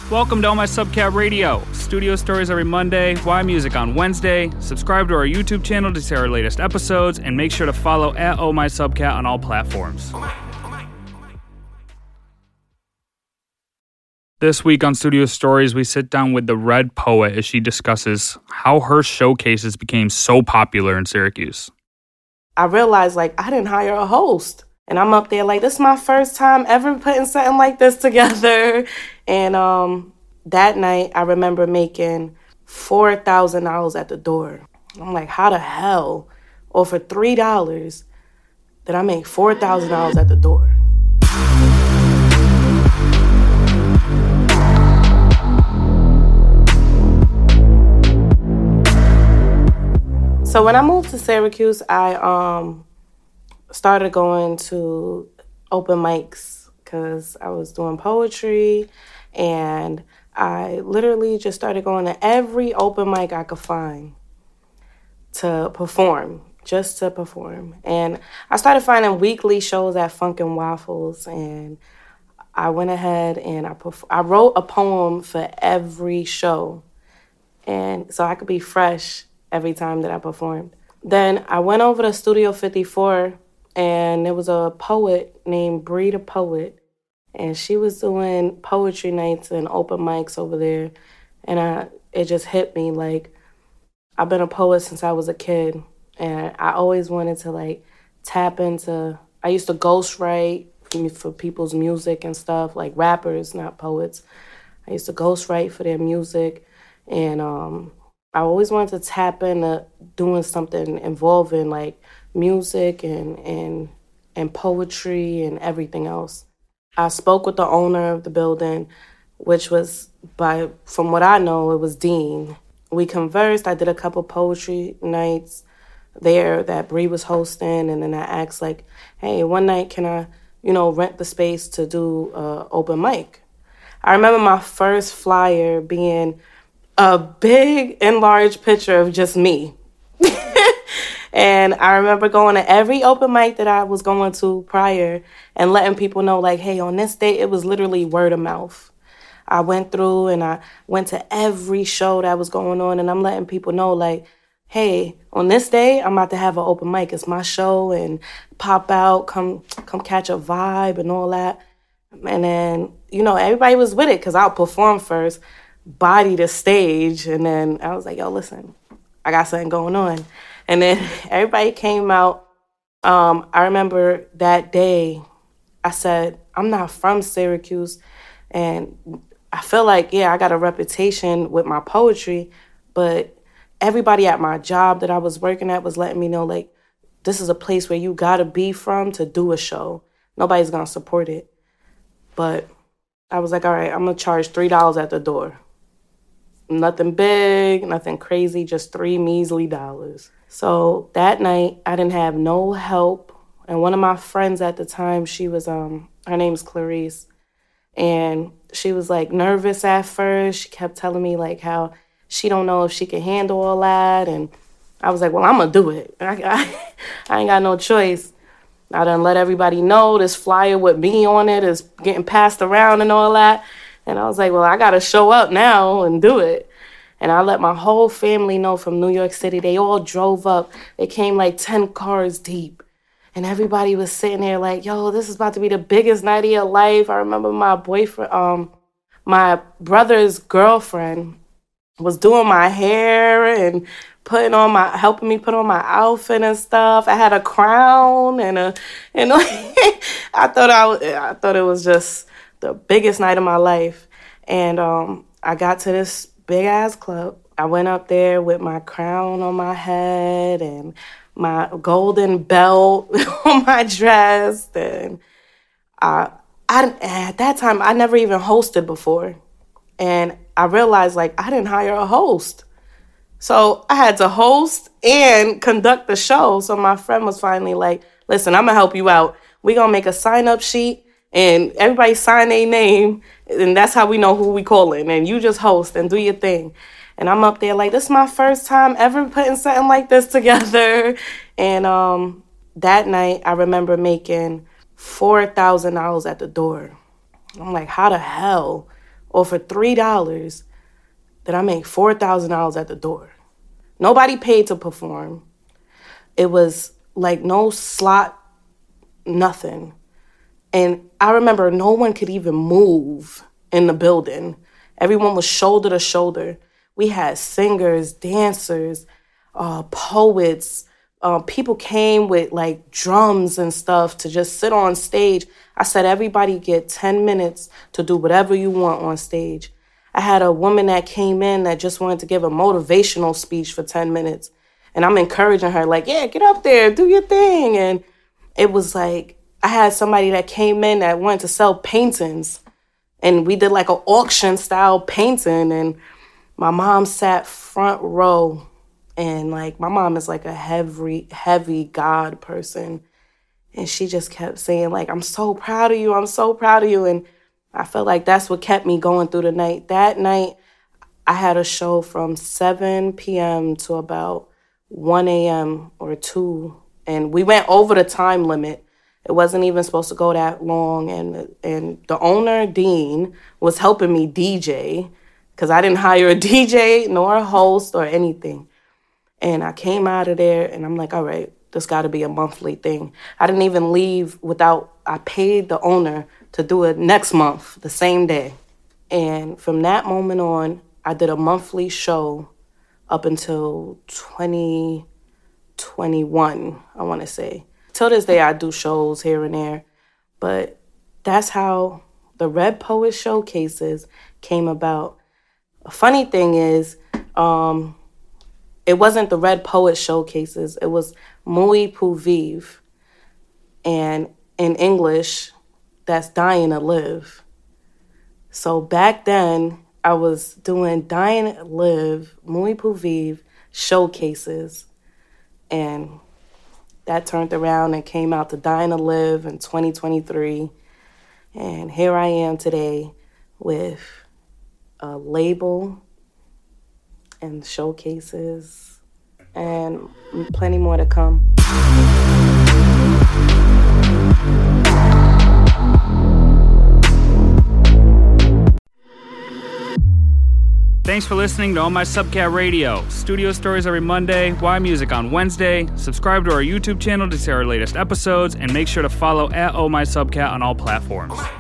Welcome to Oh My Subcat Radio. Studio stories every Monday, Y Music on Wednesday. Subscribe to our YouTube channel to see our latest episodes, and make sure to follow at Oh My Subcat on all platforms. This week on Studio Stories, we sit down with the Red Poet as she discusses how her showcases became so popular in Syracuse. I realized, I didn't hire a host. And I'm up there this is my first time ever putting something like this together. And that night, I remember making $4,000 at the door. I'm like, how the hell, or for $3, did I make $4,000 at the door? So when I moved to Syracuse, I started going to open mics because I was doing poetry, and I literally just started going to every open mic I could find to perform, just to perform. And I started finding weekly shows at Funkin' Waffles, and I went ahead and I wrote a poem for every show, and so I could be fresh every time that I performed. Then I went over to Studio 54, and there was a poet named Bree the Poet, and she was doing poetry nights and open mics over there. And it just hit me, I've been a poet since I was a kid, and I always wanted to tap into, I used to ghostwrite for people's music and stuff, like rappers, not poets. I used to ghostwrite for their music, and I always wanted to tap into doing something involving music and poetry and everything else. I spoke with the owner of the building, which was, from what I know, it was Dean. We conversed. I did a couple poetry nights there that Bree was hosting, and then I asked hey, one night can I, rent the space to do open mic? I remember my first flyer being a big enlarged picture of just me. And I remember going to every open mic that I was going to prior and letting people know, hey, on this day, it was literally word of mouth. I went through and I went to every show that was going on, and I'm letting people know, hey, on this day, I'm about to have an open mic. It's my show, and pop out, come catch a vibe and all that. And then, everybody was with it because I'll perform first, body the stage, and then I was like, yo, listen, I got something going on. And then everybody came out. I remember that day, I said, I'm not from Syracuse, and I feel I got a reputation with my poetry, but everybody at my job that I was working at was letting me know, this is a place where you gotta be from to do a show. Nobody's gonna support it. But I was like, all right, I'm gonna charge $3 at the door. Nothing big, nothing crazy, just $3 measly. So that night, I didn't have no help. And one of my friends at the time, she was, her name's Clarice. And she was nervous at first. She kept telling me how she don't know if she can handle all that. And I was like, well, I'm gonna do it. I ain't got no choice. I done let everybody know this flyer with me on it is getting passed around and all that. And I was like, well, I gotta show up now and do it. And I let my whole family know from New York City. They all drove up. They came 10 cars deep. And everybody was sitting there yo, this is about to be the biggest night of your life. I remember my boyfriend, my brother's girlfriend was doing my hair and helping me put on my outfit and stuff. I had a crown and I thought it was just the biggest night of my life. And I got to this big ass club. I went up there with my crown on my head and my golden belt on my dress. And I at that time, I never even hosted before. And I realized I didn't hire a host. So I had to host and conduct the show. So my friend was finally listen, I'm gonna help you out. We're gonna make a sign-up sheet and everybody sign their name, and that's how we know who we calling. And you just host and do your thing. And I'm up there this is my first time ever putting something like this together. And that night, I remember making $4,000 at the door. I'm like, how the hell, or for $3 that I make $4,000 at the door. Nobody paid to perform. It was like no slot, nothing. And I remember no one could even move in the building. Everyone was shoulder to shoulder. We had singers, dancers, poets. People came with like drums and stuff to just sit on stage. I said, everybody get 10 minutes to do whatever you want on stage. I had a woman that came in that just wanted to give a motivational speech for 10 minutes. And I'm encouraging her, like, yeah, get up there, do your thing. And it was like, I had somebody that came in that wanted to sell paintings. And we did like an auction style painting. And my mom sat front row. And like, my mom is like a heavy God person. And she just kept saying, like, I'm so proud of you. I'm so proud of you. And I felt like that's what kept me going through the night. That night, I had a show from 7 p.m. to about 1 a.m. or 2. And we went over the time limit. It wasn't even supposed to go that long. And the owner, Dean, was helping me DJ because I didn't hire a DJ nor a host or anything. And I came out of there and I'm like, all right, this got to be a monthly thing. I didn't even leave without, I paid the owner to do it next month, the same day. And from that moment on, I did a monthly show up until 2021, I want to say. Till this day, I do shows here and there. But that's how the Red Poet Showcases came about. A funny thing is, it wasn't the Red Poet Showcases. It was Muy Puviv. And in English, that's Dying to Live. So back then, I was doing Dying to Live, Muy Puviv Showcases. And that turned around and came out to Dying to Live in 2023. And here I am today with a label and showcases and plenty more to come. Thanks for listening to Oh My Subcat Radio. Studio stories every Monday, Why Music on Wednesday. Subscribe to our YouTube channel to see our latest episodes, and make sure to follow @OhMySubcat on all platforms.